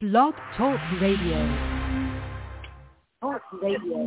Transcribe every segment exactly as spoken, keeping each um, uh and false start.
Blog Talk Radio. Talk Radio.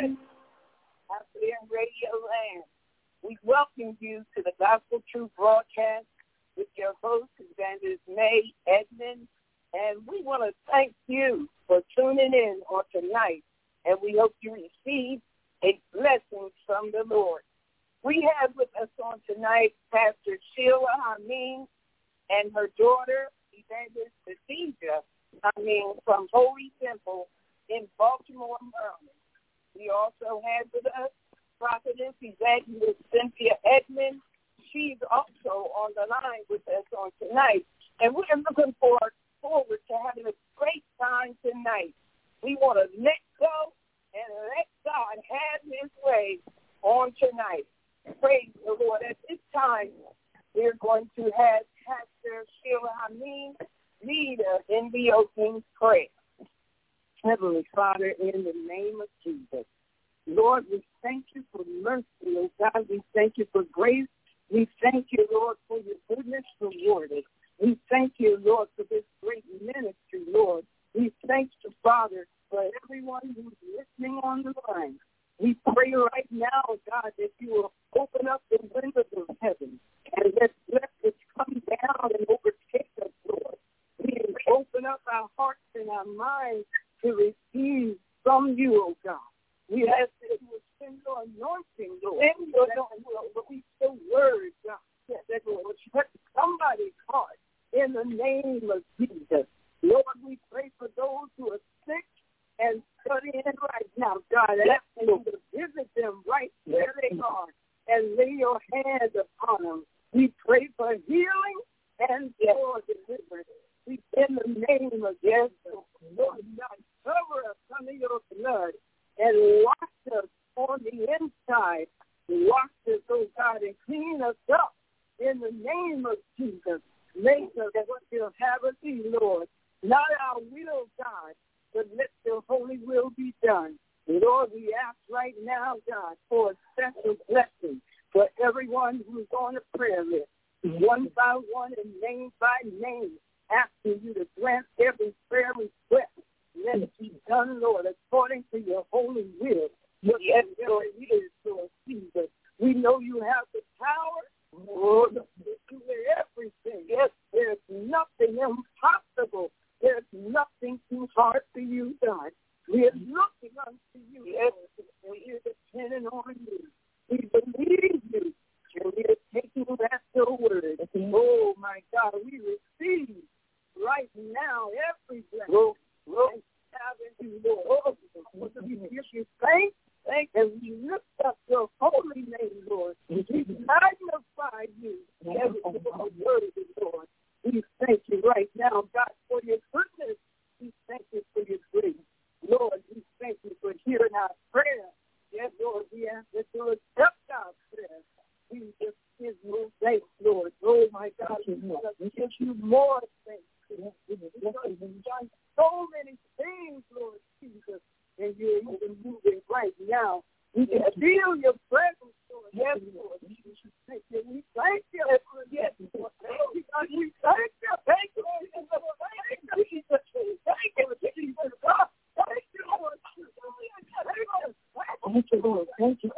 Out there in Radio Land, we welcome you to the Gospel Truth broadcast with your host, Evangelist May Edmond. And we want to thank you for tuning in on tonight. And we hope you receive a blessing from the Lord. We have with us on tonight Pastor Sheila Amin and her daughter, Evangelist Khadijah, I mean, from Holy Temple in Baltimore, Maryland. We also have with us Prophetess Evangelist Cynthia Edmond. She's also on the line with us on tonight. And we're looking forward, forward to having a great time tonight. We want to let go and let God have his way on tonight. Praise the Lord. At this time, we're going to have Pastor Sheila Amin lead us in the opening prayer. Heavenly Father, in the name of Jesus, Lord, we thank you for mercy, oh God. We thank you for grace. We thank you, Lord, for your goodness rewarded. We thank you, Lord, for this great ministry, Lord. We thank you, Father, for everyone who's listening on the line. We pray right now, God, that you will open up the windows of heaven and let blessings come down and overtake us, Lord. We open up our hearts and our minds to receive from you, oh God. We ask that you will send your anointing, Lord. Send your anointing, Lord. Release the word, God, that will touch somebody's heart in the name of Jesus. Lord, we pray for those who are sick and studying right now, God. Ask you to visit them right where they are and lay your hands upon them. We pray for healing and for deliverance. We in the name of Jesus, Lord God, cover us under your blood and wash us on the inside. Wash us, oh God, and clean us up in the name of Jesus. Make us what you'll have us be, Lord. Not our will, God, but let your holy will be done. Lord, we ask right now, God, for a special blessing for everyone who's on the prayer list, one by one and name by name, asking you to grant every prayer request. Let it be done, Lord, according to your holy will. Whatever it is, Lord Jesus. We know you have the power, Lord, to do everything. Yes, there's nothing impossible. There's nothing too hard for you, God. We are looking unto you, yes, and we are depending on you. We believe you, and we are taking back your word. Oh, my God, we receive right now every blessing. Lord, having you, Lord. We give you thanks, thanks, and we lift up your holy name, Lord. We magnify you, every word, Lord. We thank you right now, God, for your goodness. We thank you for your grace. Lord, we thank you for hearing our prayer. Yes, Lord, we ask that you will accept our prayer. We just give you thanks, Lord. Oh, my God, we give you more thanks. You've done so many things, Lord Jesus, and you're even moving right now. We can feel your presence, Lord. Yes, Lord. Thank you. We thank you. Yes, Lord. We thank you. Thank you. Thank you, Jesus. Thank you, Jesus. Thank you, Jesus. Thank you, Lord. Thank you, Lord. Thank you.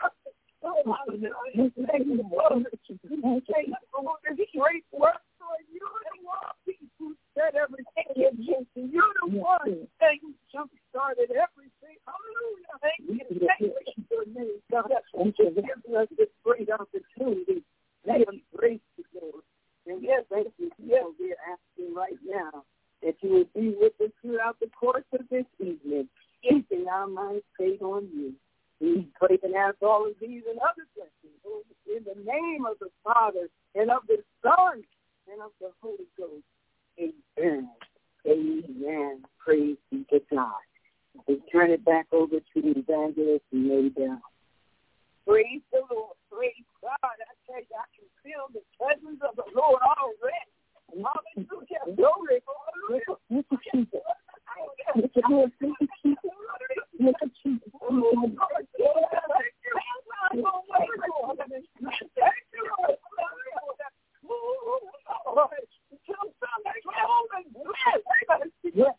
Thank you, Lord. Thank you for this great work, Lord. You're the one who said everything in Jesus. You're the one that jump-started everything. Hallelujah. Thank you. Thank you for your name, God. Thank you for giving us this great opportunity. Let us grace you, Lord. And yes, thank you. Yes, we're asking right now that you will be with us throughout the course of this evening, keeping our minds stayed on you. We pray and ask all of these and other blessings in the name of the Father and of the Son and of the Holy Ghost. Amen. Amen. Praise be to God. We turn it back over to the evangelist and lay down. Praise the Lord. Praise God. I tell you, I can feel the presence of the Lord already. Hallelujah. Glory. Look at Jesus. Look at Lord. Look at Jesus. Look at Jesus. Yes.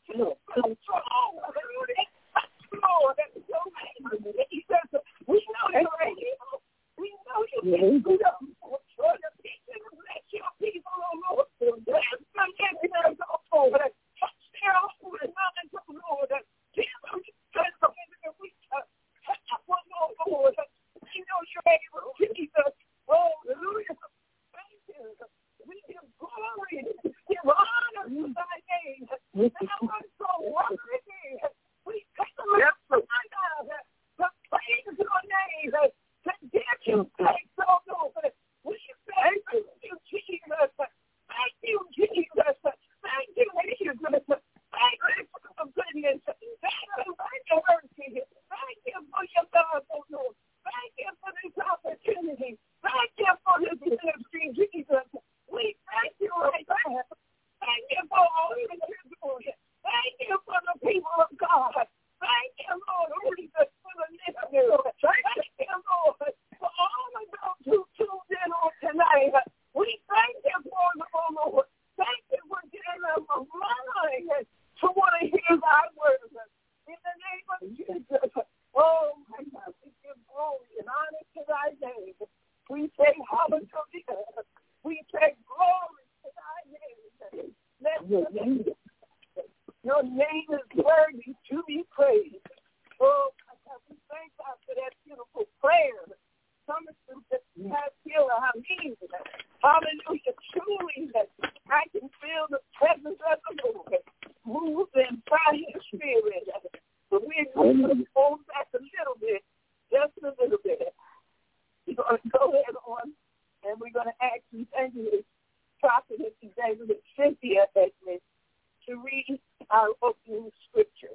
We so worthy. We come to praise your name. To give you thanks, oh Lord. We thank you, Jesus. Thank you, Jesus. Thank you, Jesus. Thank you for the goodness. Thank you for your mercy. Thank you for your love, oh Lord. Thank you for this opportunity. Thank you for this ministry, Jesus. We thank you right now. Thank you for all that you're doing. Thank you for the people of God. Thank you, Lord, Jesus, for the listeners. Thank you, Lord, for all of those who tuned in on tonight. We thank you for them, oh Lord. Thank you for giving them a mind to want to hear thy words. In the name of Jesus. Oh, my God, we give glory and honor to thy name. We say hallelujah. We say glory to thy name. Let your name, your name is worthy to be praised. Oh, my God, we thank God for that beautiful prayer. Coming through the past year, I mean, hallelujah, truly, I can feel the presence of the Lord moving by his spirit. But we're going to hold back a little bit, just a little bit. We're going to go ahead on, and we're going to ask Evangelist, Prophetess Evangelist Cynthia Edmonds to read our opening scripture.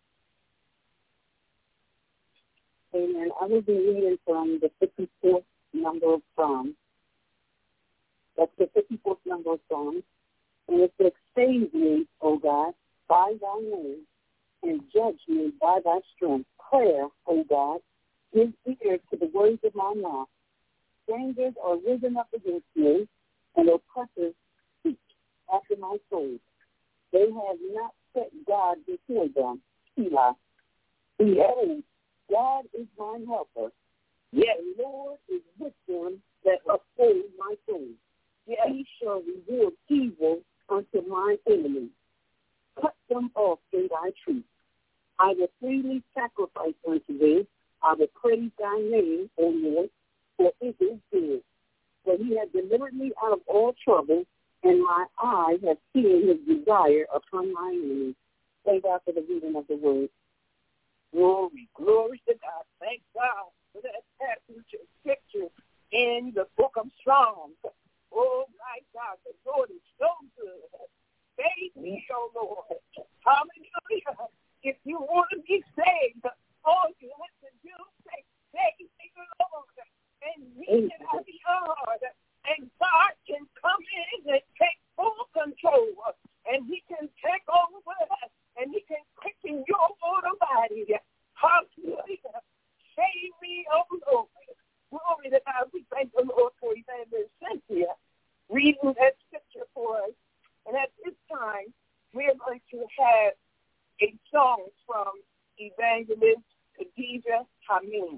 Amen. I will be reading from the fifty-fourth number of Psalms. That's the fifty-fourth number of Psalms. And it says, save me, O God, by thy name, and judge me by thy strength. Prayer, O God, give ear to the words of my mouth. Strangers are risen up against me, and oppressors seek after my soul. They have not set God before them. Selah. Behold, God is mine helper. Yet the Lord is with them that uphold my soul. Yet he shall reward evil unto my enemies. Cut them off in thy truth. I will freely sacrifice unto thee. I will praise thy name, O Lord, for it is good. For he has delivered me out of all trouble, and my eye has seen his desire upon my enemies. Thank God for the reading of the word. Glory, glory to God. Thank God for that passage of scripture in the book of Psalms. Oh, my God, the Lord is so good. Save me, oh Lord. Hallelujah. If you want to be saved, all you have to do is say, save me, Lord. And he can be hard. And God can come in and take full control. And he can take over. And he can quicken your mortal body. Hallelujah. Save me, oh Lord. Glory to God. We thank the Lord for Evangelist Cynthia reading that scripture for us. And at this time, we're going to have a song from Evangelist Khadijah Hameen.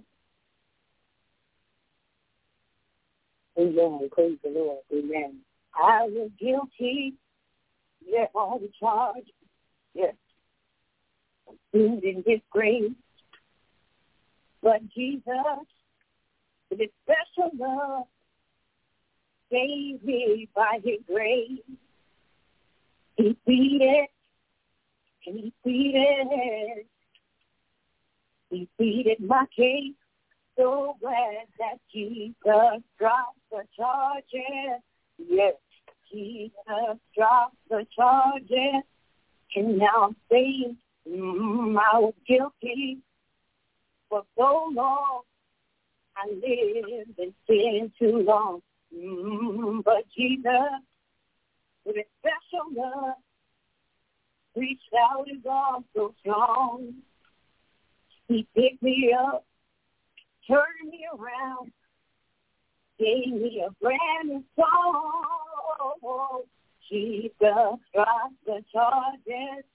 Amen. Praise the Lord. Amen. I was guilty, yet all the charge, yes, food in his grave. But Jesus, with his special love, saved me by his grace. He pleaded, and he pleaded, he pleaded my case. So glad that Jesus dropped the charges. Yes, Jesus dropped the charges. And now I'm saved. Mm, I was guilty for so long. I lived in sin too long. Mm, but Jesus, with his special love, reached out his arms so strong. He picked me up, turned me around, gave me a brand new song. Jesus dropped the charges.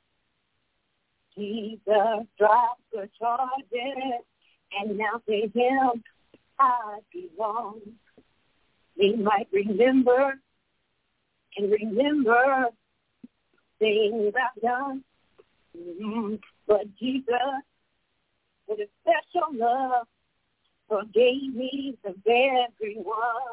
Jesus dropped the charges. And now to him I belong. They might remember and remember things I've done. Mm-hmm. But Jesus, with a special love, forgave me of everyone.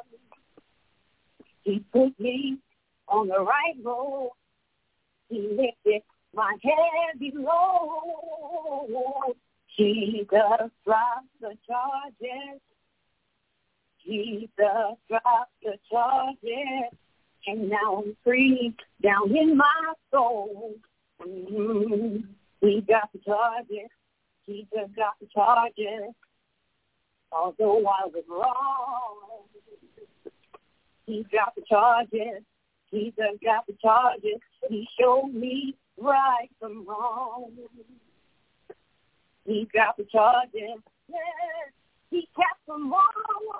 He put me on the right road. He lifted my heavy load. Jesus dropped the charges. Jesus dropped the charges. And now I'm free down in my soul. Mm-hmm. He got the charges. Jesus got the charges. Although I was wrong, he got the charges. Jesus got the charges. He showed me right from wrong. He got the charges. Yes, he kept them all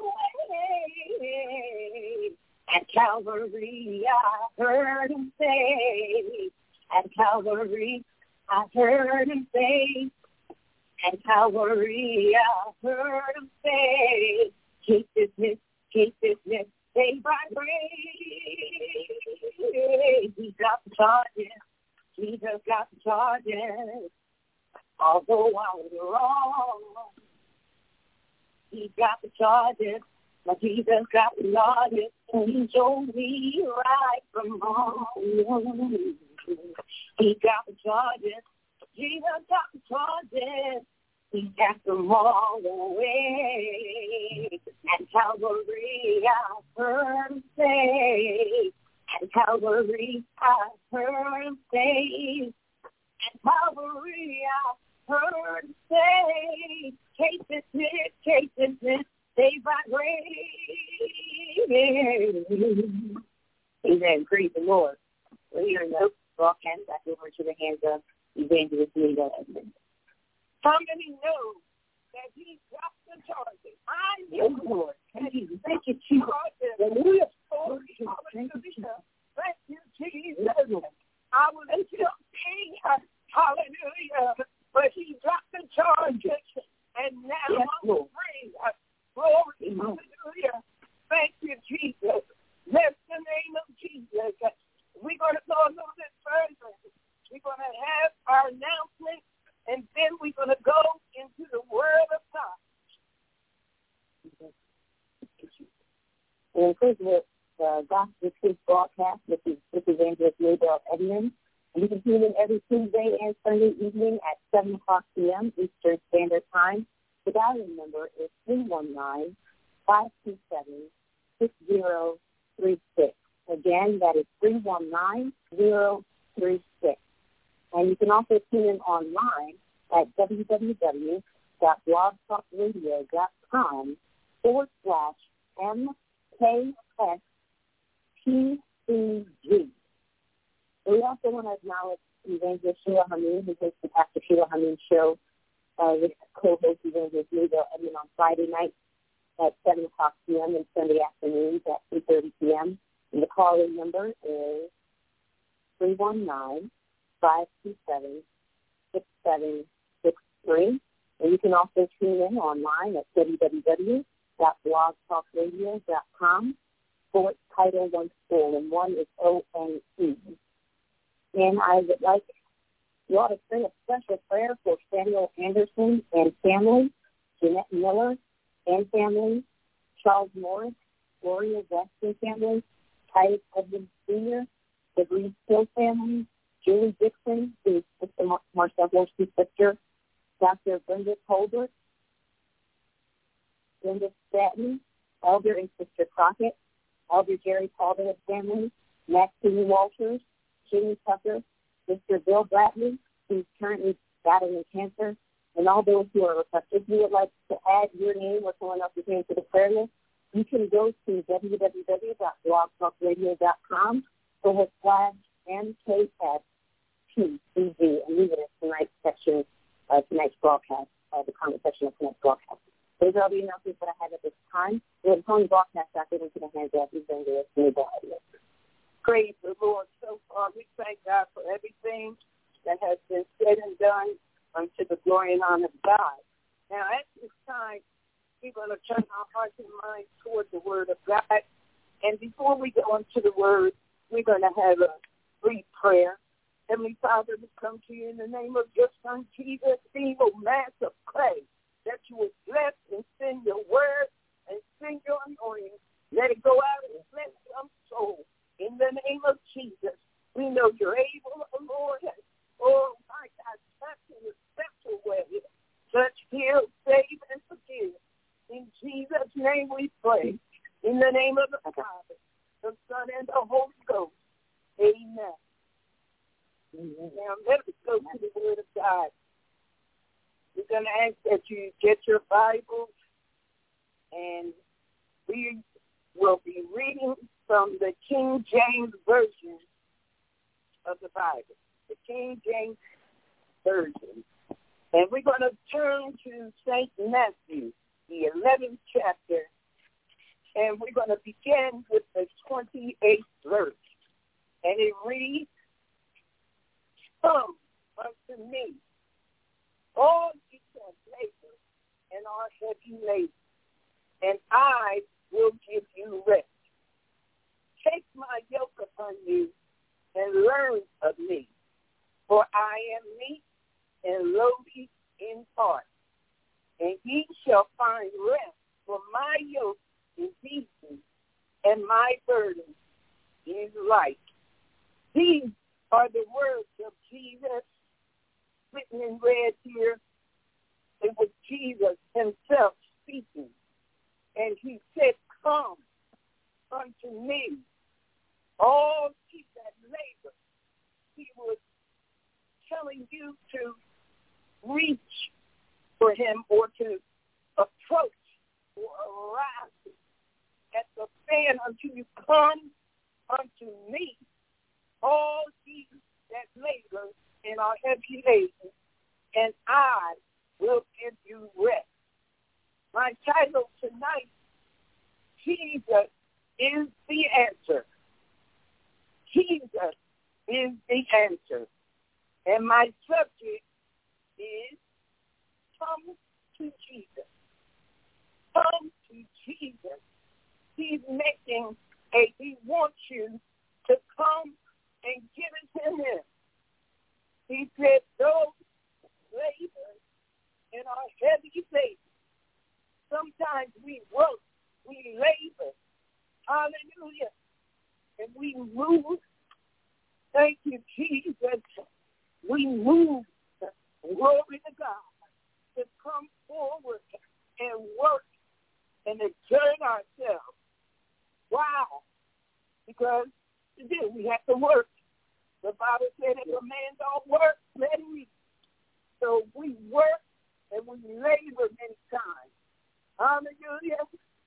away. At Calvary, I heard him say. At Calvary, I heard him say. At Calvary, I heard him say. Keep this miss, keep this miss, saved by grace. He got the charges. Jesus got the charges. Although I was wrong, he got the charges. But Jesus got the charges. And he showed me right from wrong. He got the charges. Jesus got the charges. He cast them all away. At Calvary, I heard him say. At Calvary, I heard him say. At Calvary, I heard him say. Case dismissed, case dismissed, saved by grace. Amen. Praise the Lord. Well, here in the broadcast, back over to the hands of Evangelist Nita Edmonds. How many know that he dropped the charges? I know, Lord. Thank you. Thank you, Jesus. Hallelujah. Thank you, Jesus. I was still king. Hallelujah. But he dropped the charges. And now yes, I'm free. Glory. Hallelujah. Thank you, Jesus. Bless the name of Jesus. We're going to go a little bit further. We're going to have our announcement, and then we're going to go into the Word of God. And of course, the Gospel Truth broadcast, which is with Evangelist Nita Edmonds. And you can tune in every Tuesday and Sunday evening at seven o'clock p.m. Eastern Standard Time. The dial-in number is three one nine, five two seven, six zero three six. Again, that is three one nine, zero three six. And you can also tune in online at www.blogtalkradio.com forward slash M K S P C G. We also want to acknowledge Evangelist Sheila Hameen, who hosts the Pastor Sheila Hameen Show uh, with co-host Evangelist Nita Edmonds on Friday night at seven o'clock p.m. and Sunday afternoons at three thirty p.m. And the call-in number is three one nine, five two seven, six seven six three. And you can also tune in online at www.blogtalkradio.com forward title one school, and one is O N E. And I would like you all to say a special prayer for Samuel Anderson and family, Jeanette Miller and family, Charles Morris, Gloria West and family, Titus Edmonds Senior, the Reed Hill family, Julie Dixon, who is Sister Mar- Marcel Wolfsky's sister, Doctor Brenda Colbert, Brenda Statton, Elder and Sister Crockett, Elder Jerry Calder family, Maxine Walters, Jimmy Tucker, Mister Bill Bradley, who's currently battling cancer, and all those who are requested. If you would like to add your name or someone else's name to the prayer list, you can go to www.blogtalkradio.com forward slash M K S P C G and leave it in tonight's section, uh, tonight's broadcast, uh, the comment section of tonight's broadcast. Those are all the announcements that I have at this time. We'll turn the broadcast back over to the hands of Evangelist Nita Edmonds. Praise the Lord. So far, we thank God for everything that has been said and done unto the glory and honor of God. Now, at this time, we're going to turn our hearts and minds toward the Word of God. And before we go into the Word, we're going to have a brief prayer. Heavenly Father, we come to you in the name of your Son, Jesus, feeble mass of clay, that you would bless and send your word and send your anointing. Let it go out and bless some soul. In the name of Jesus, we know you're able, oh Lord. Oh, name we pray. In the name of the Father, the Son, and the Holy Ghost. Amen. Amen. Now let us go to the Word of God. We're going to ask that you get your Bibles, and we will be reading from the King James Version of the Bible, the King James Version. And we're going to turn to Saint Matthew, the eleventh chapter, and we're going to begin with the twenty-eighth verse. And it reads, "Come unto me, all ye that labor and are heavy laden, and I will give you rest. Take my yoke upon you and learn of me, for I am meek and lowly in heart, and ye shall find rest, for my yoke is easy and my burden is light." These are the words of Jesus written and read here. It was Jesus himself speaking, and he said, "Come unto me, all ye that labor." He was telling you to reach for him or to approach or arrive at the fan until you come unto me, all ye that labor and are heavy laden, and I will give you rest. My title tonight, Jesus is the answer. Jesus is the answer. And my subject is come to Jesus. Come to Jesus. He's making a, he wants you to come and give it to him. He said, those labor and are heavy laden. Sometimes we work, we labor. Hallelujah. And we move. Thank you, Jesus. We move. Glory to God. To come forward and work and exert ourselves. Wow. Because to do, we have to work. The Bible said if a man don't work, let him eat. So we work and we labor many times. Hallelujah.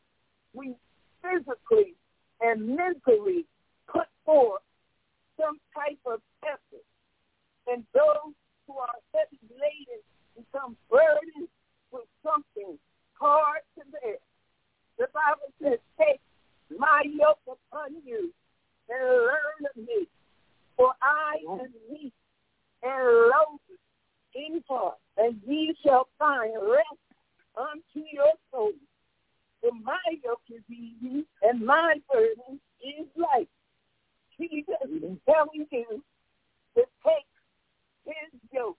We physically and mentally put forth some type of effort. And those who are heavy laden become burdened with something hard to bear. The Bible says, take my yoke upon you and learn of me, for I am meek and lowly in heart, and ye shall find rest unto your souls. For my yoke is easy and my burden is light. Jesus is telling you to take his yoke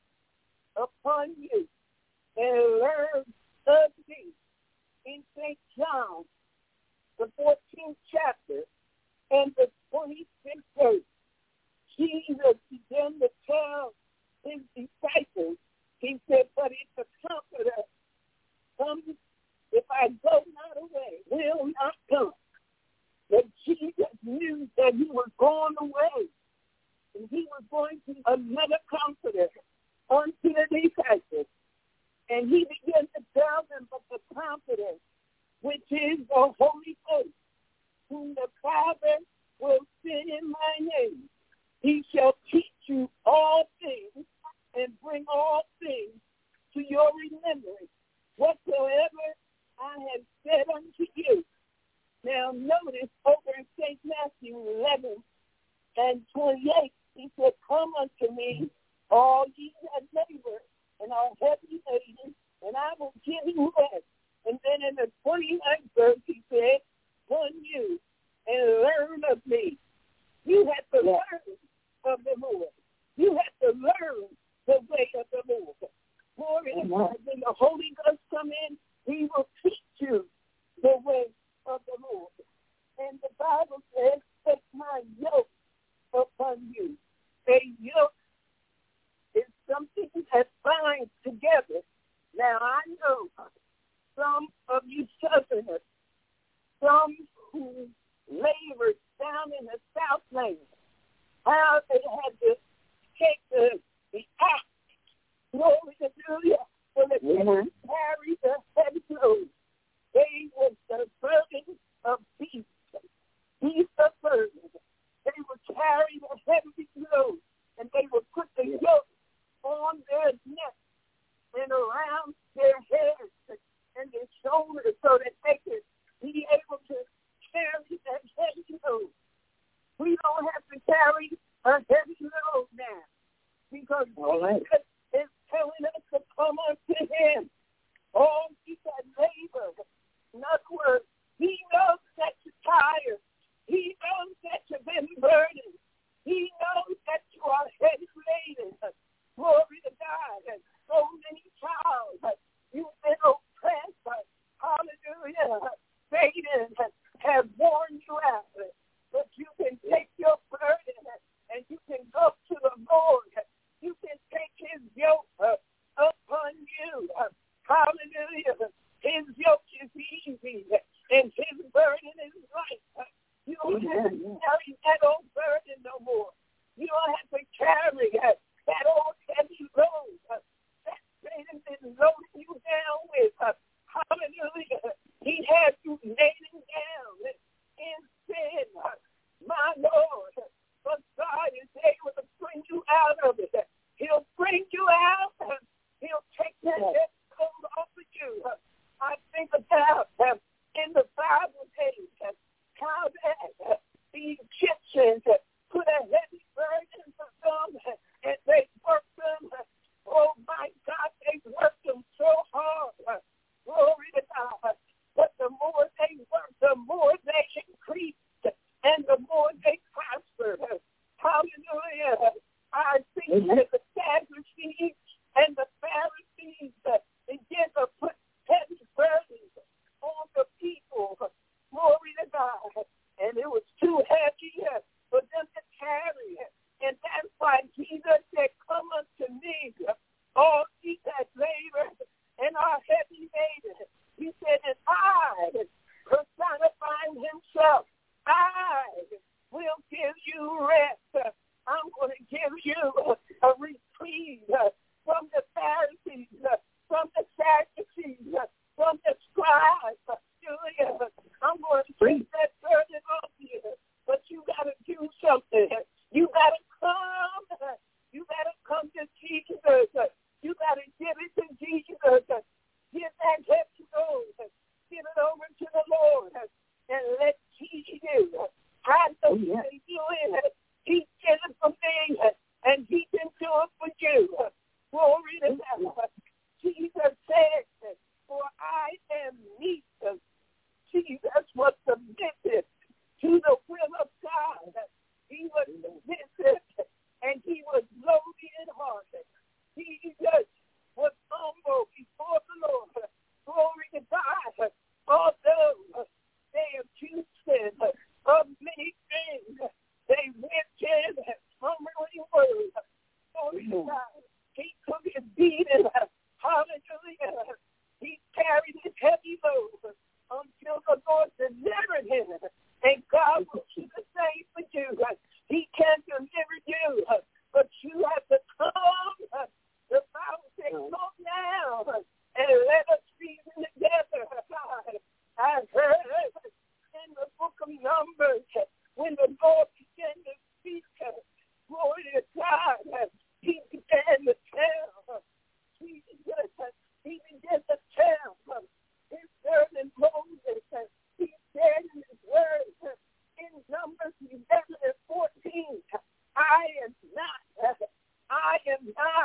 upon you and learn of me. In Saint John, the fourteenth chapter and the twenty-sixth verse, Jesus began to tell his disciples, he said, but if the Comforter comes, if I go not away, will not come. But Jesus knew that he was going away, and he was going to another Comforter unto the disciples. And he began to tell them of the Comforter, which is the Holy Ghost, whom the Father will send in my name. He shall teach you all things and bring all things to your remembrance, whatsoever I have said unto you. Now notice over in Saint Matthew eleven and twenty-eight, he said, come unto me, all ye that labor and are heavy laden, and I will give you rest. And then in the twenty-ninth verse, he said, upon you and learn of me. You have to yeah. learn of the Lord. You have to learn the way of the Lord. Glory to God. When the Holy Ghost come in, he will teach you the way of the Lord. And the Bible says, take my yoke upon you. A yoke is something that binds together. Now, I know some of you Southerners, some who labored down in the Southland, how they had to take the, the axe, glory to hallelujah, so that they Mhm. could carry the heavy load. They was the burden of beasts, beasts of burden. They would carry the heavy load, and they would put the yoke on their neck and around their heads and their shoulders so that they could be able to carry that heavy load. We don't have to carry a heavy load now because All right. Jesus is telling us to come unto him. All he that labor. In other words, he knows that you're tired. He knows that you've been burdened. He knows that you are heavy laden. Glory to God. And so many trials. You've been oppressed. Hallelujah. Satan has worn you out. But you can take your burden and you can go to the Lord. You can take his yoke upon you. Hallelujah. His yoke is easy and his burden is light. You don't have to carry that old burden no more. You don't have to carry that, that old heavy load that Satan is loading you down with. Hallelujah. He has you laying down in sin. My Lord, but God is able to bring you out of it. He'll bring you out. He'll take that heavy load off of you. I think about uh, in the Bible days uh, how that uh, the Egyptians uh, put a heavy burden for them uh, and they worked them. Uh, oh my God, they worked them so hard. Uh, glory to God. But the more they worked, the more they increased and the more they prospered. Uh, hallelujah. I think that the Sadducees and the Pharisees uh, began to put heavy burdens on the people. Glory to God. And it was too heavy for them to carry. And that's why Jesus said, come unto me, all ye that labor and are heavy laden. He said, and I, personifying himself, I will give you rest. I'm going to give you a reprieve from the Pharisees, from the Sadducees, from the scribes. I'm going to take that burden off you, but you got to do something. You got to come. You got to come to Jesus. You got to give it to Jesus. Give that heavy load. Give it over to the Lord and let Jesus do. I know you can do it. He did it for me, and he can do it for you. Glory to God. Jesus said, for I am meek. Jesus was submitted to the will of God. He was submitted, and he was lowly in heart. Jesus was humble before the Lord. Glory to God. Although they accused him of many things, they whipped him from many words. Glory to God. He took his beating. Hallelujah. He carried his heavy load until the Lord delivered him. And God will do the same for you. He can deliver you, but you have to come. The Bible says, come now and let us reason together. I heard in the book of Numbers when the Lord began to speak, glory to God, he began to tell, Jesus, he began to tell his servant Moses, he said in his words in Numbers eleven and fourteen, I am not, I am not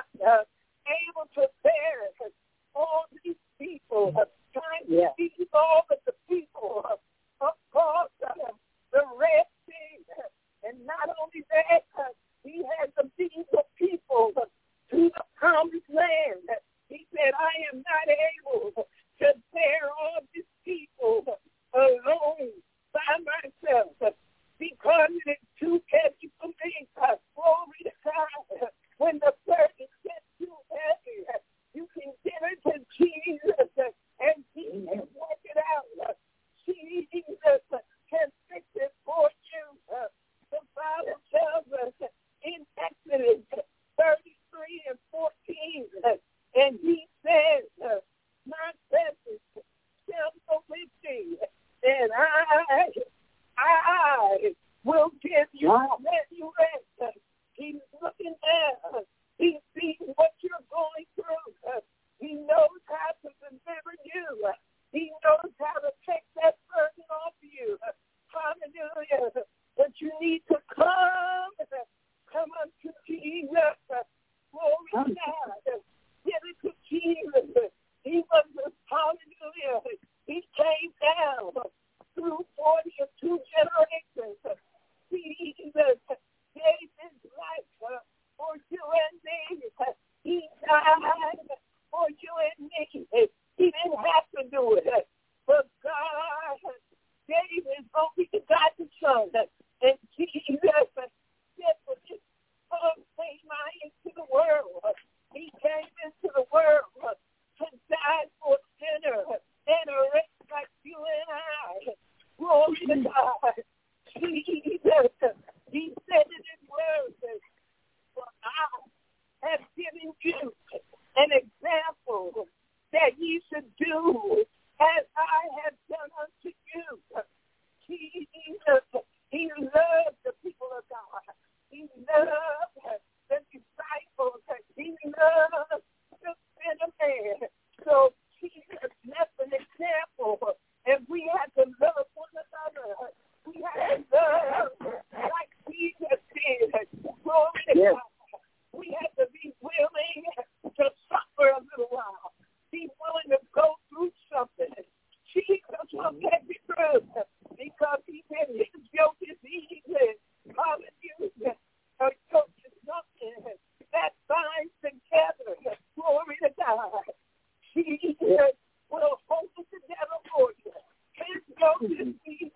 fourteen, and he says, my presence shall go with thee, and I, I will give you, let you rest. He's looking down. He sees what you're going through. He knows how to deliver you. He knows how to take that burden off you. Hallelujah. But you need to come. Come unto Jesus. Glory to God. Give it to Jesus. He was the, hallelujah. He came down through forty or two generations. Jesus gave his life for you and me. He died for you and me. He didn't have to do it. But God gave his only begotten Son. And Jesus said, for this son came I into the world. He came into the world to die for sinners and a race like you and I. Glory to God. Jesus, he said in his words, for I have given you an example that you should do as I have done unto you. Jesus, he loved the people of God. He loved the disciples. He loved the sinner man. So Jesus left an example, and we have to love one another. We have to love like Jesus did. Glory to yes. God. We have to be willing to suffer a little while. Be willing to go through something. Jesus will get you through because he said his yoke is easy. Hallelujah. A yoke is something that binds together. Glory to God. Jesus will hold it together for you. His yoke is easy.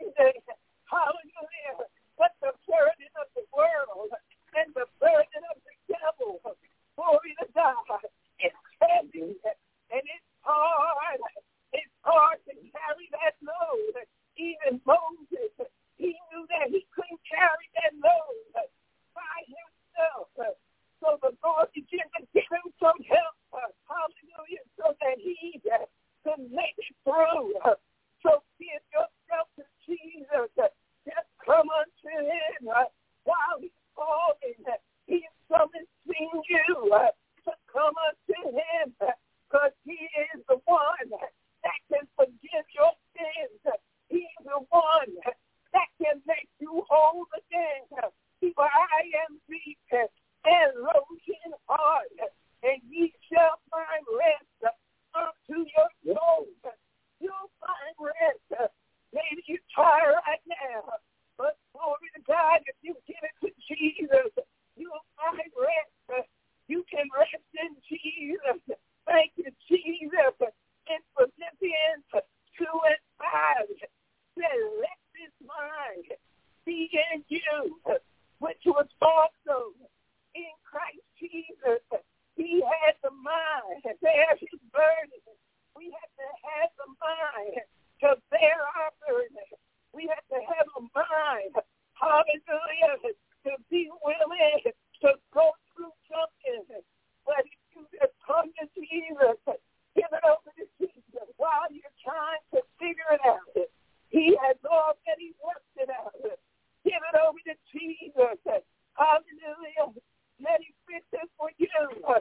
Hallelujah. But the burden of the world and the burden of the devil, glory to God, is heavy and it's hard. It's hard to carry that load. Even Moses, he knew that he couldn't carry that load by himself. So the Lord began to give him some help. Hallelujah. So that he could make it through. So give yourself to Jesus. Just come unto him while he's calling. He's summoning you to come unto him because he is the one that can forgive your sins. He's the one that can make you whole again. For I am weak and lowly in heart, and ye shall find rest unto your souls. You'll find rest. Maybe you're tired right now, but glory to God, if you give it to Jesus, you'll find rest. You can rest in Jesus. Thank you, Jesus. In Philippians two and five, said, let this mind be in you, which was also in Christ Jesus. He had the mind to bear his burden. We have to have the mind to bear our burden. We have to have a mind, hallelujah, to be willing to go through something. But if you just come to Jesus, give it over to Jesus while you're trying to figure it out. He has already worked it out. Give it over to Jesus. Hallelujah. Let him fix it for you.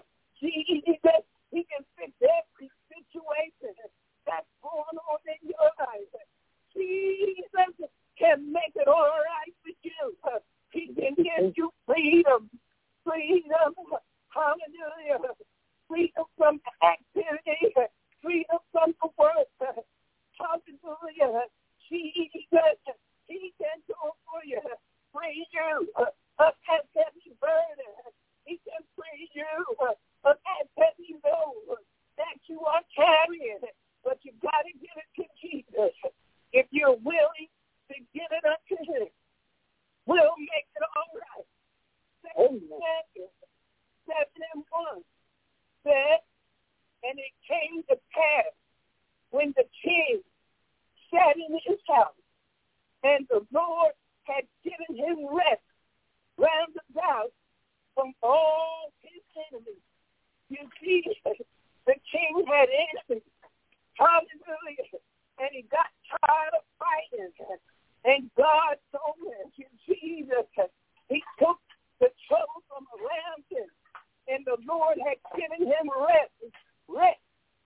Jesus, he can fix every situation that's going on in your life. Jesus can make it all right with you. He can give you freedom. Freedom. Hallelujah. Freedom from activity. Freedom from the work. Hallelujah. Jesus, he can do it for you. Free you of that heavy burden. He can free you of that heavy load that you are carrying. But you got to give it to Jesus. If you're willing to give it unto him, we'll make it all right. Second seven and one said, and it came to pass when the king sat in his house, and the Lord had given him rest round about from all his enemies. You see, the king had enemies. Hallelujah. And he got tired of fighting. And God told him, Jesus, he took the trouble from around him. And the Lord had given him rest, rest,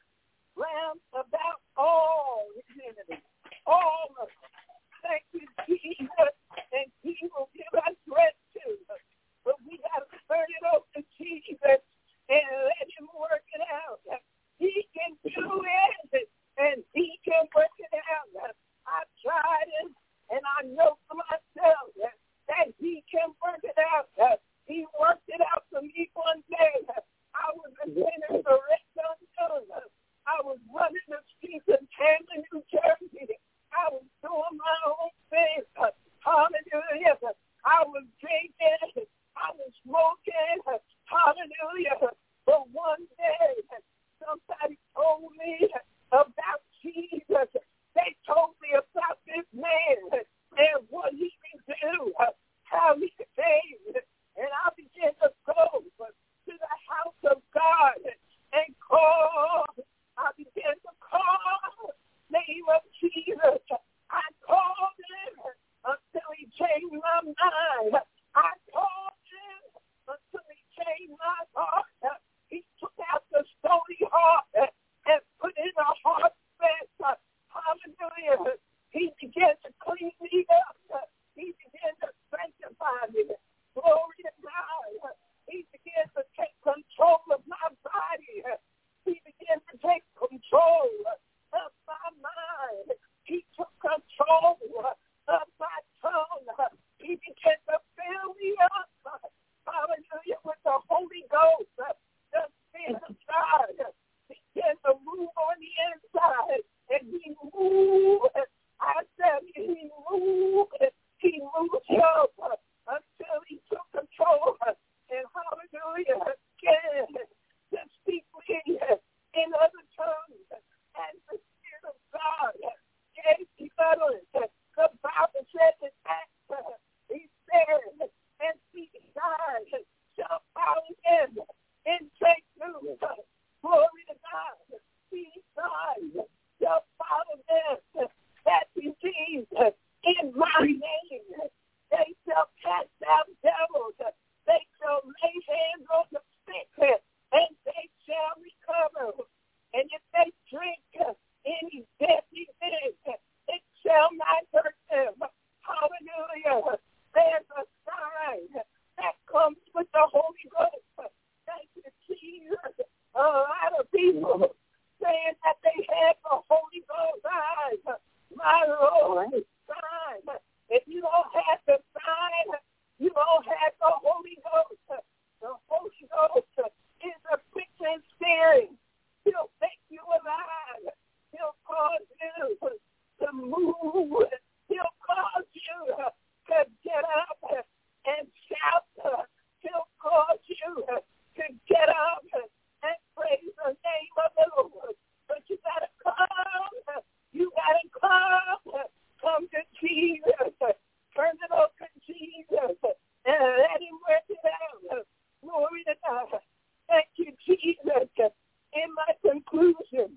round about all his enemies, all of them. Thank you, Jesus, and he will give us rest too. But we got to turn it over to Jesus and let him work it out. He can do it, and he can work it out. I've tried it, and I know for myself that he can work it out. He worked it out for me one day. I was a sinner for rest unknown. I was running the streets of Camden, New Jersey. I was doing my own thing. Hallelujah. I was drinking. I was smoking. Hallelujah. But one day, somebody told me about Jesus. They told me about this man and what he can do, how he can save. And I began to go to the house of God and call. I began to call the name of Jesus. I called him until he changed my mind. I called him until he changed my heart. He took out the stony heart and put in a heart flesh. Hallelujah. He began to clean me up. He began to sanctify me. Glory to God. He began to take control of my body. He began to take control of my mind. He took control of my tongue. He began to fill me up. Hallelujah. With the Holy Ghost. The Spirit of God began to move on the inside. And he moved. I said he moved. He moved up until he took control. And hallelujah, again, to speak me in other tongues. And the Spirit of God gave me utterance. The Bible says in Acts, he said, and these signs shall follow him in great news. Glory to God. These signs shall follow them that believe in my name. They shall cast out devils. They shall lay hands on the sick, and they shall recover. And if they drink any deadly thing, it shall not hurt them. Hallelujah. There's a sign that comes with the Holy Ghost. Thank you, Jesus. A lot of people saying that they have the Holy Ghost eyes. My Lord, sign. If you don't have the sign, you don't have the Holy Ghost. The Holy Ghost is a quickening spirit. He'll make you alive. He'll cause you to move. He'll cause you to get up and shout. He'll cause you to get up and praise the name of the Lord. But you got to come. You got to come. Come to Jesus. Turn it over to Jesus and let him work it out. Glory to God. Thank you, Jesus. In my conclusion,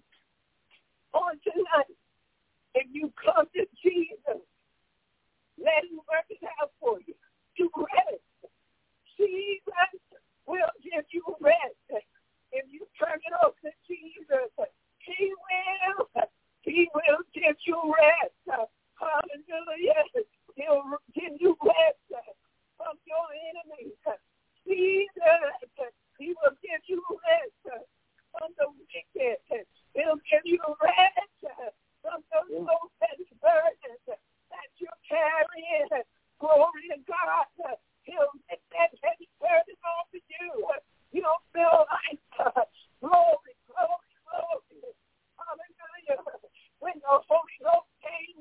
on tonight, if you come to Jesus, let him work it out for you. You rest. Jesus will give you rest. If you turn it over to Jesus, he will. He will give you rest. Hallelujah. He'll give you rest from your enemies. Jesus, he will give you rest from the wicked. He'll give you rest from those low petty burdens that you're carrying. Glory to God. He'll take that heavy burden off of you. You'll feel like glory, glory, glory. Hallelujah. When the Holy Ghost came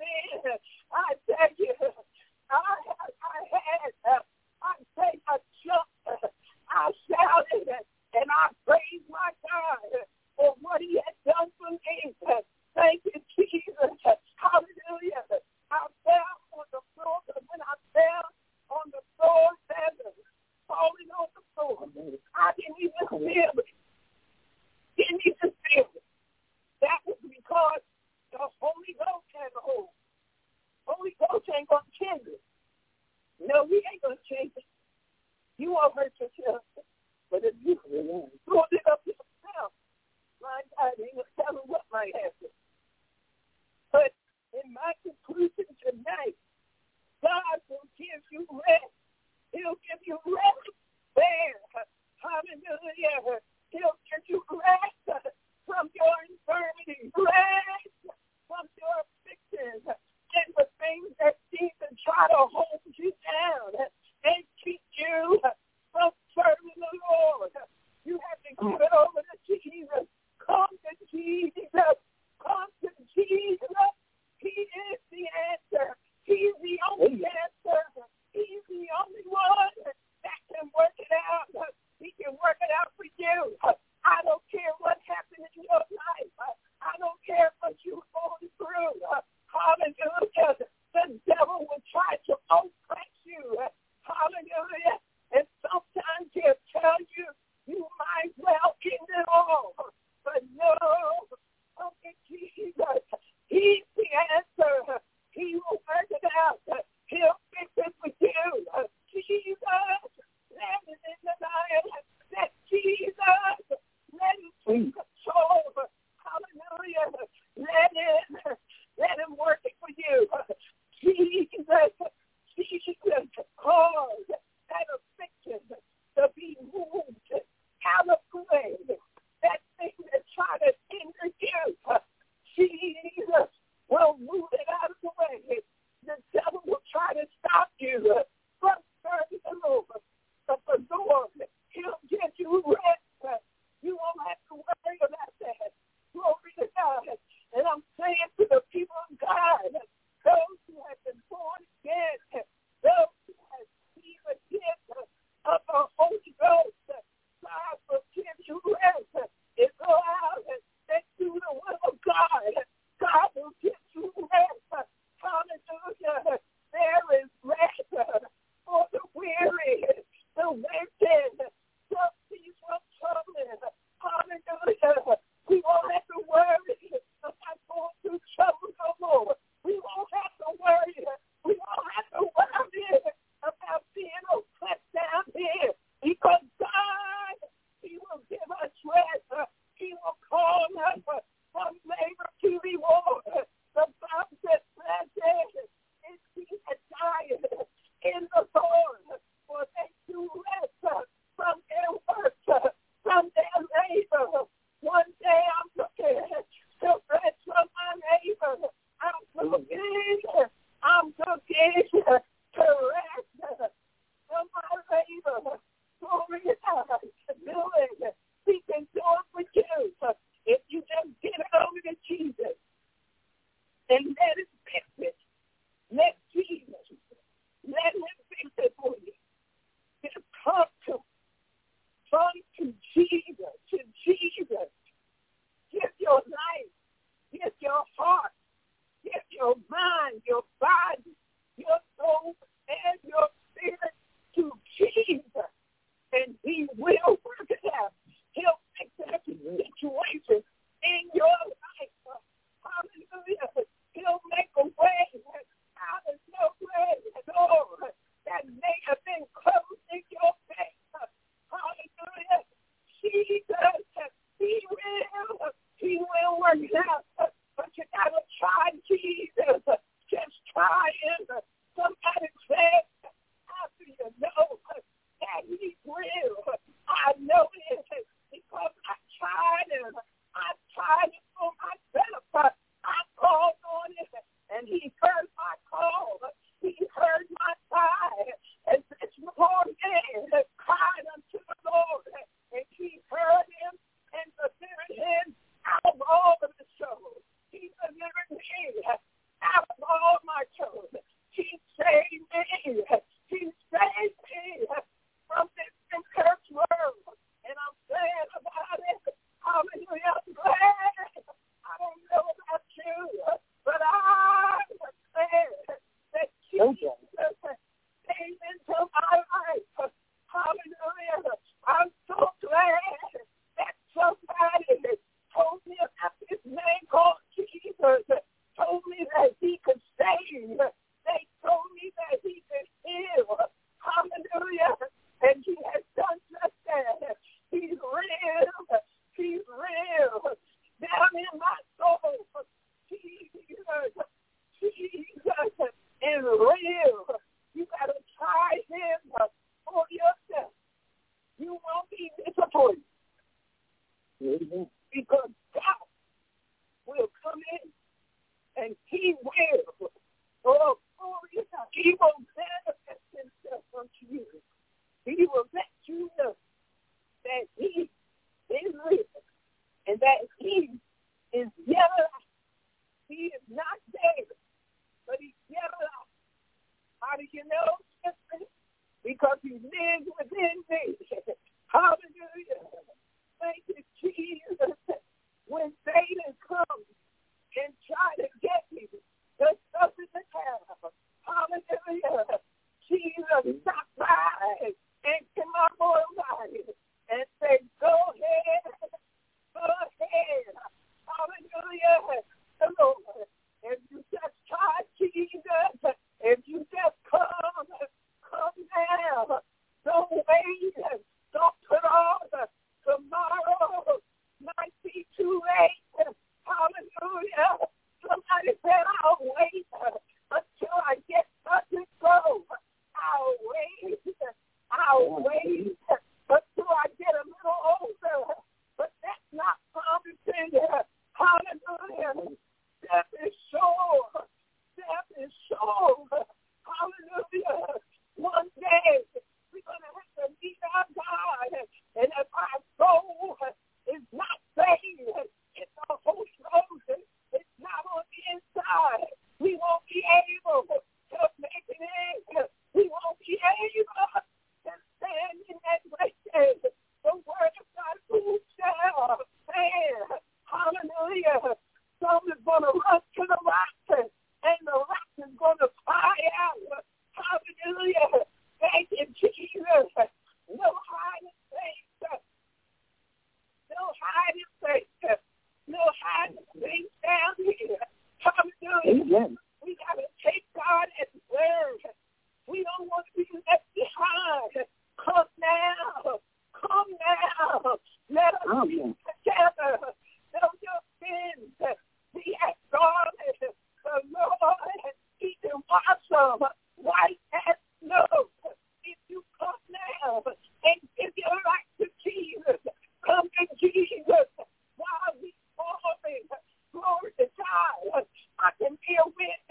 hard enough, but you got to try Jesus. Just try it. Somebody said, how do you know that he's real? I know it because I tried it. I tried it for myself. I called on it, and he heard my call. He heard my cry. And this poor man cried unto the Lord, and he heard him and delivered him out of all of his troubles. He delivered me out of all my troubles. He saved me. He saved me from this cursed world. And I'm glad about it. Hallelujah. I'm glad. I don't know about you, but I'm glad that Jesus came into my life. Hallelujah. I'm so glad that somebody told me about this man called Jesus, told me that he could save. They told me that he could heal. Hallelujah. And he has done just that. He's real. He's real. Down in my soul, Jesus, Jesus is real. You got to try him for yourself. You won't be disappointed. Mm-hmm. Because God will come in and he will. Oh, oh yeah. He will manifest himself unto you. He will let you know that he is real and that he is yet alive. He is not dead, but he's yet alive. How do you know? Because he lives within me. Hallelujah. Thank you, Jesus. When Satan comes and try to get me, there's something to have. Hallelujah. Jesus stop by and in my mortal body and say, go ahead. Go ahead. Hallelujah. The Lord. If you just try Jesus, if you just come, come now. Don't wait. Don't put off. Tomorrow might be too late. Hallelujah. Somebody said, I'll wait until I get up and go. I'll wait. I'll wait until I get a little older. But that's not promising. Hallelujah. Death is sure. Death is sure. Hallelujah. One day we're going to have to meet our God. And if our soul is not saved, it's the Holy Ghost. It's not on the inside. We won't be able to make it in. We won't be able to stand in that place. The word of God who shall stand. Hallelujah. Some is going to run to the rock, and the rock is going to fly out. Hallelujah. Thank you, Jesus. No hiding place. No hiding place. No hiding place down here. Hallelujah. Amen. We got to take God at his word. We don't want to be left behind. Come now. Come now. Let us oh, be yeah. together. Know your sins. Be as garnet. The Lord has eaten awesome. White as snow. If you come now and give your life to Jesus, come to Jesus while he's falling. Glory to God. I can be a witness.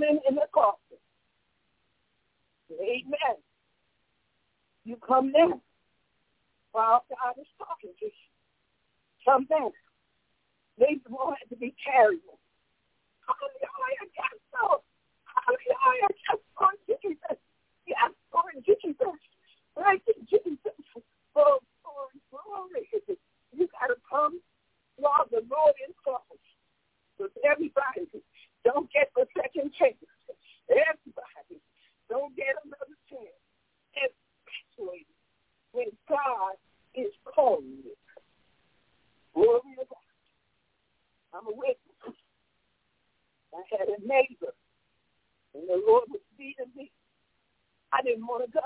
sitting in the coffin. Amen. You come now while God is talking to you. Come back. They wanted to be carried. Hallelujah, yes, so. Hallelujah, yes, Lord Jesus. Yes, Lord Jesus. Thank you, Jesus. Oh, glory, glory. You got to come while the Lord is talking. Because everybody don't get the second chance. Everybody don't get another chance. Especially when God is calling you. Glory to God. I'm a witness. I had a neighbor, and the Lord was feeding me. I didn't want to go.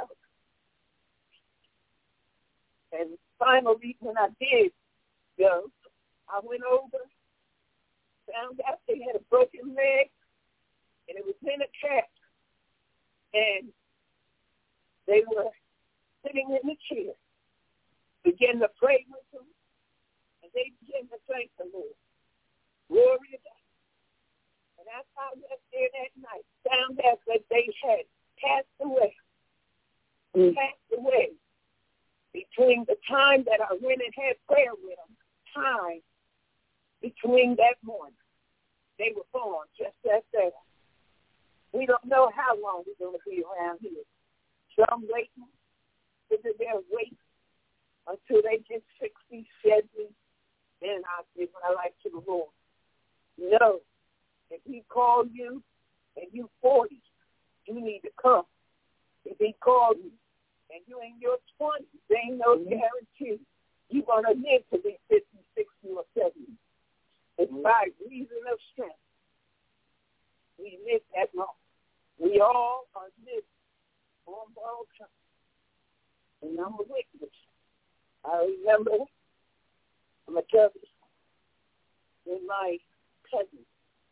And finally, when I did go, I went over, found out they had a broken leg, and it was in a cast. And they were sitting in the chair, began to pray with them, and they began to thank the Lord. Glory to God. And after I went there that night, found out that they had passed away, mm. passed away between the time that I went and had prayer with them, time between that morning. They were born just that day. We don't know how long we're going to be around here. Some waiting, they're waiting until they get sixty, seventy, then I'll give my life to the Lord. No. If he called you and you forty, you need to come. If he called you and you in your twenties, there ain't no guarantee you're going to live to be fifty, sixty, or seventy. It's by reason of strength. We live that long. We all are living on borrowed time. And I'm a witness. I remember, I'm a cousin, with my cousin,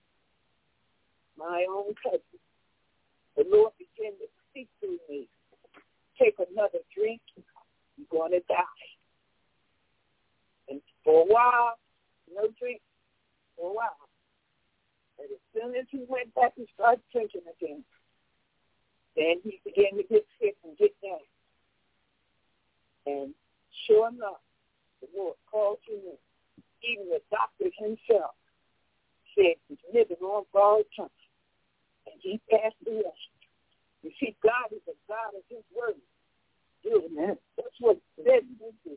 my own cousin. The Lord began to speak to me. Take another drink, you're going to die. And for a while, no drink, for a while. And as soon as he went back and started drinking again, then he began to get sick and get down. And sure enough, the Lord called him in. Even the doctor himself said he's living on borrowed time. And he passed away. You see, God is a God of his word. Amen. That's what said we do.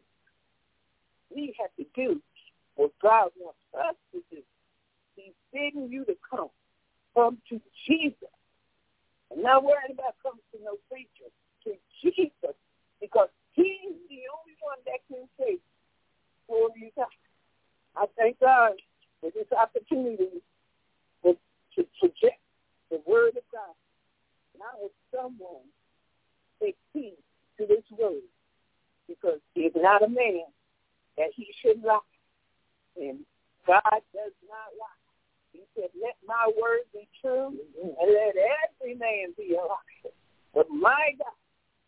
We have to do what God wants us to do. He's bidding you to come. Come to Jesus. I'm not worried about coming to no preacher. To Jesus. Because he's the only one that can save. Glory to God. I thank God for this opportunity to, to project the word of God. And I hope someone take heed to this word, because he is not a man that he should lie. And God does not lie. He said, let my word be true, and let every man be a liar. But my God,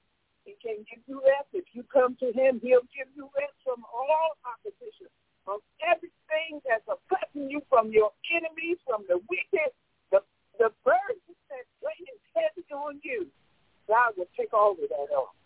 he can give you rest. If you come to him, he'll give you rest from all opposition, from everything that's oppressing you, from your enemies, from the wicked, the, the burden that's weighing heavy on you. God will take all of that off.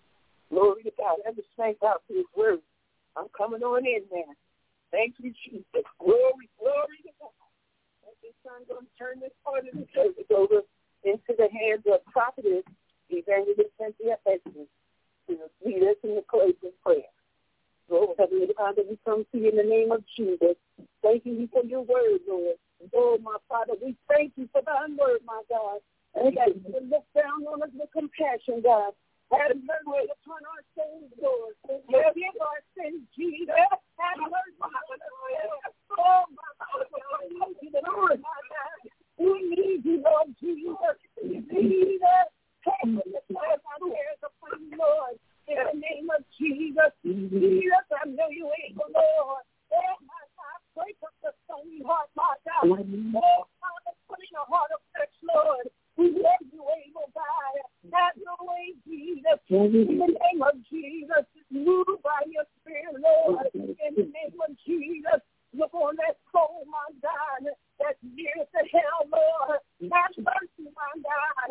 Glory to God. I just thank God for his word. I'm coming on in, man. Thank you, Jesus. Glory, glory to God. At this time, I'm going to turn this part of the service over into the hands of prophetess, Evangelist Cynthia Edson, to lead us in the closing prayer. Lord, Heavenly Father, we come to you in the name of Jesus. Thank you for your word, Lord. Oh, my Father, we thank you for thy word, my God. And that you look down on us with compassion, God. Have mercy upon our sins, Lord. Forgive our sins, Jesus. Have mercy upon us. Oh, my God, we need you, Lord, my God. We need you, Lord Jesus. We need us. Take the prayers our prayers upon you, Lord. In the name of Jesus. Jesus, I know you able, Lord. Oh, my God, break up the stony heart, my God. Oh, Father, put in a heart of flesh, Lord. We love you, able God. Have your way, Jesus. In the name of Jesus, move by your spirit, Lord. In the name of Jesus, look on that soul, my God, that's near to hell, Lord. Have mercy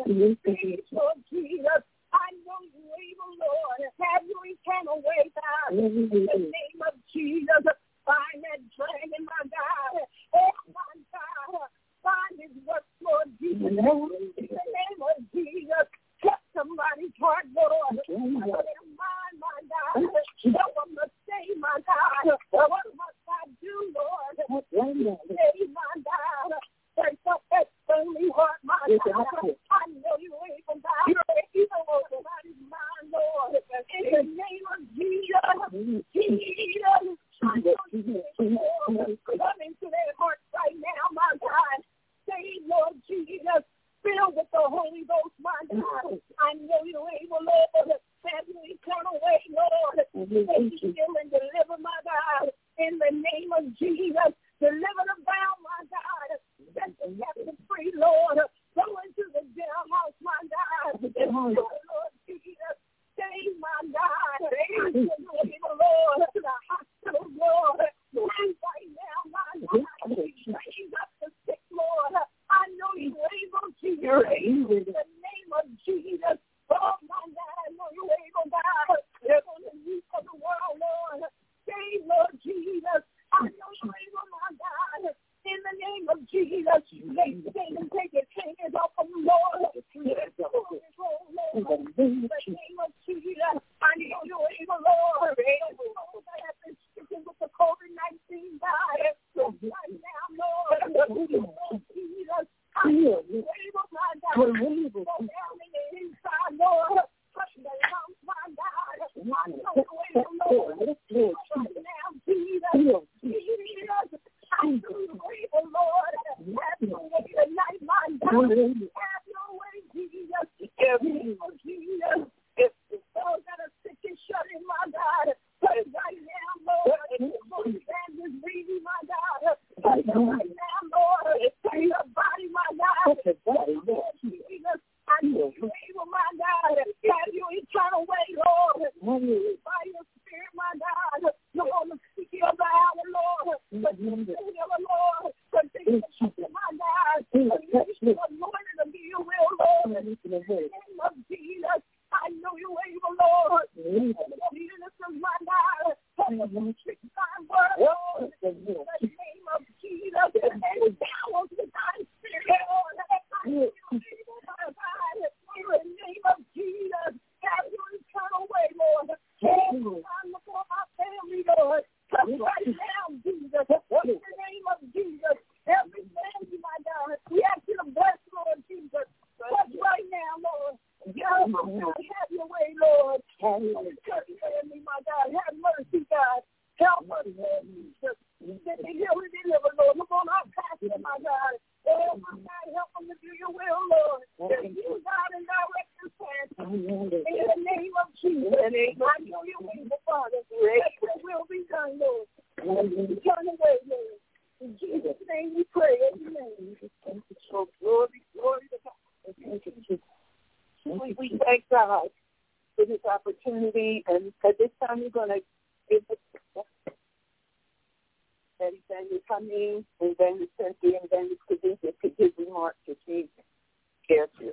Please, Lord Jesus, I know you're able, Lord. Have your eternal way, God. In the name of Jesus, find that dragon, my God. Oh, my God. Find his work, Lord Jesus. In the name of Jesus, touch somebody's heart, Lord. Touch their mind, my God. Help them to say, my God. What must I do, Lord? Say, my God. Take up that stony heart, my God. I know you're able, God. You're able over somebody's mind, Lord. In the name of Jesus, Jesus. I know you're able, come into their hearts right now, my God. Say, Lord Jesus, filled with the Holy Ghost, my God. I know you're able, Lord. Have your eternal way, Lord. Make you heal and deliver, my God. In the name of Jesus, deliver the bound, my God. Set the captive free, Lord. Go into the jailhouse, my God. Lord Jesus, save my God. Save the Lord. To the hospital, Lord. Right now, my God. Raise up the sick, Lord. I know you're able, Jesus. In the name of Jesus. Oh, my God, I know you're able, God. They're on the youth of the world, Lord. Save, Lord Jesus. I know you're able, my God. In the name of Jesus, they stand and take your fingers off of the Lord. In the name of Jesus, I know you're able, Lord. Those that have been stricken with the COVID nineteen, God. Right now, Lord. Jesus, I know you're able, my God. Go down in the inside, Lord. Touch the lungs, my God. I know you're able, Lord. Right now, Jesus. Jesus. I know you're able, Lord. Have your way tonight, my God. Have your way, Jesus. Have your way, Jesus. If those that are sick and shut in, my God, touch right now, Lord. Lord, stand this reading, my God. Touch right now, Lord. Touch your body, my God. Lord Jesus, I know you're able, my God. Have your eternal way, Lord. By your spirit, my God. You're on the speaking of the hour, Lord. But you're the Lord. Continue to touch my God. You're anointed to be your will, Lord. In the name of Jesus, I know you're able, Lord. Jesus is my God. My word, Lord. In the name of Jesus. And down the divine spirit, Lord. I know you're able, my God. In the name of Jesus. Have your eternal way, Lord. I'm before my family, Lord. Right now, Jesus. In the name of Jesus. Every family, my God. We ask you to bless, Lord Jesus. Bless right now, Lord. God, have your way, Lord. Have me, my God. Have mercy, God. Help us, Lord Jesus. Let me heal and deliver, Lord. Look on our pastor, my God. Oh, my God, help them to do your will, Lord. You, God, and direct your path. In the name of Jesus. I know your will, Father. Let your will be done, Lord. Turn away, Lord. In Jesus' name we pray. Amen. So glory, glory to God. Thank you, Jesus. We, we thank God for this opportunity, and at this time we're going to give the that Evangelist Hameen, Evangelist Cynthia, and Evangelist Khadijah to give remarks if she cares to.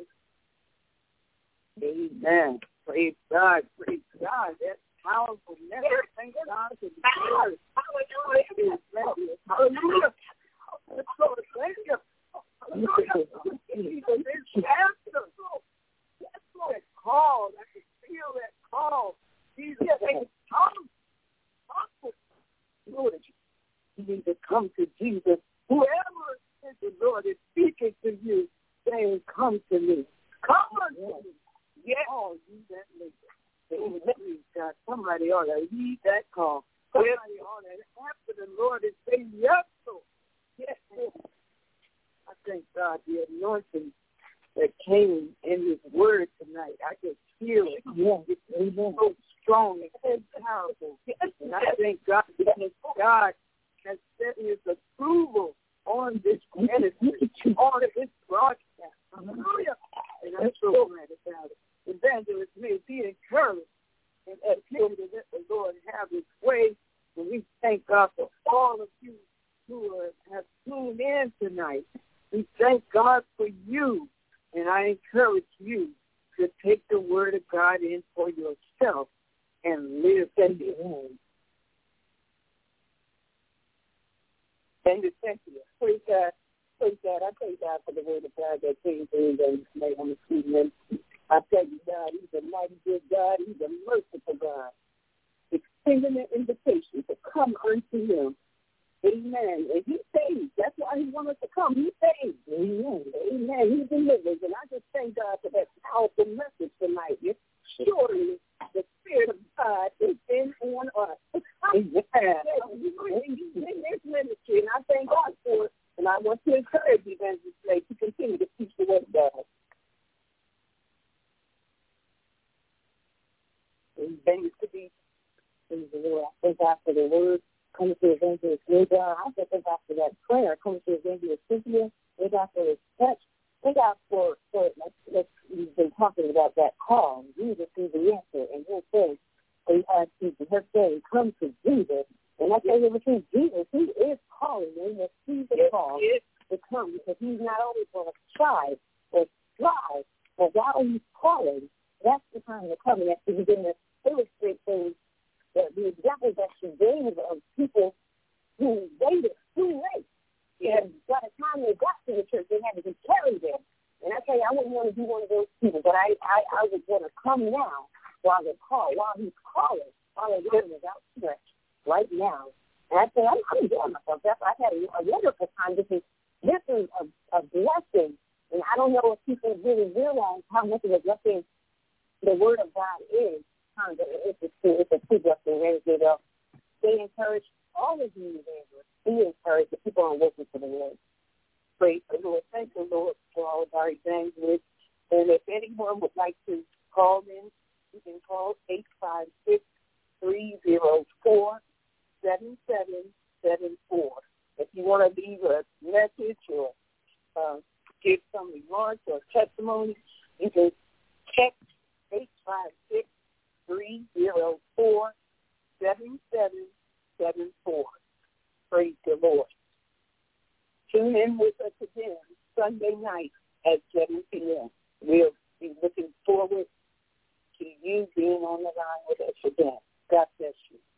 Amen. Praise God. Praise God. That's powerful. Never thank God for the word. Hallelujah. Hallelujah. Lord, thank you. Hallelujah. This answer. Yes, Lord. That call. I can feel that call. Jesus, come. Come. Lord, you need to come to Jesus. Whoever is the Lord is speaking to you, saying, come to me. Come to me. Yes. Oh, you that lady. Please, God, somebody ought to heed that call. Somebody ought to after the Lord and say, yes, Lord. Yes, Lord. I thank God the anointing that came in his word tonight. I can feel it. Yes. It's so strong and powerful. And I thank God because God has set his approval on this ministry, on this broadcast. Hallelujah. And I'm so glad about it. Evangelists may be encouraged and appeal to let the Lord have his way. And we thank God for all of you who are, have tuned in tonight. We thank God for you. And And I encourage you to take the Word of God in for yourself and live in your own. And the Cynthia. Praise God. Praise God. I praise God for the Word of God that came through and made on the evening. I tell you, God, He's a mighty good God. He's a merciful God. Extending an invitation to come unto Him. Amen. And He saves. That's why He wants us to come. He saves. Amen. Amen. He delivers. And I just thank God for that powerful message tonight. Surely the Spirit of God is in on us. Amen. He's in this ministry, and I thank God for it. And I want to encourage Evangelist Slade to continue to teach the Word of God. Evangelist to be in the Lord. I thank God for the Word. Coming to Evangelist Slade. I also thank God for that prayer. Coming to Evangelist Cynthia. Thank God for His touch. Thank God for, for like, like we've been talking about that call. Jesus is the answer. And He'll say, He has people, her saying, come to Jesus. And I tell you the truth, Jesus, He is calling. And He sees the call to come because He's not always going to try or strive. But while He's calling, that's the time to come. And to begin to illustrate things, the, the examples that she gave of people who waited too late. And by the time they got to the church, they had to be carried there. And I tell you, I wouldn't want to be one of those people, but I, I, I would want to come now while they call, while He's calling, while the line is outstretched right now. And I say, I'm, I'm enjoying myself. That's, I've had a, a wonderful time. This is, this is a, a blessing. And I don't know if people really realize how much of a blessing the Word of God is. It's a, it's a true blessing. They They encourage all of you evangelists. Be encouraged that people are working for the Lord. Praise the Lord. Thank the Lord for all of our evangelists. And if anyone would like to call in, you can call eight five six, three zero four, seven seven seven four. If you want to leave a message or uh, give some remarks or testimony, you can text eight five six, three zero four, seven seven seven four. Praise the Lord. Tune in with us again Sunday night at seven p.m. We'll be looking forward to you being on the line with us again. God bless you.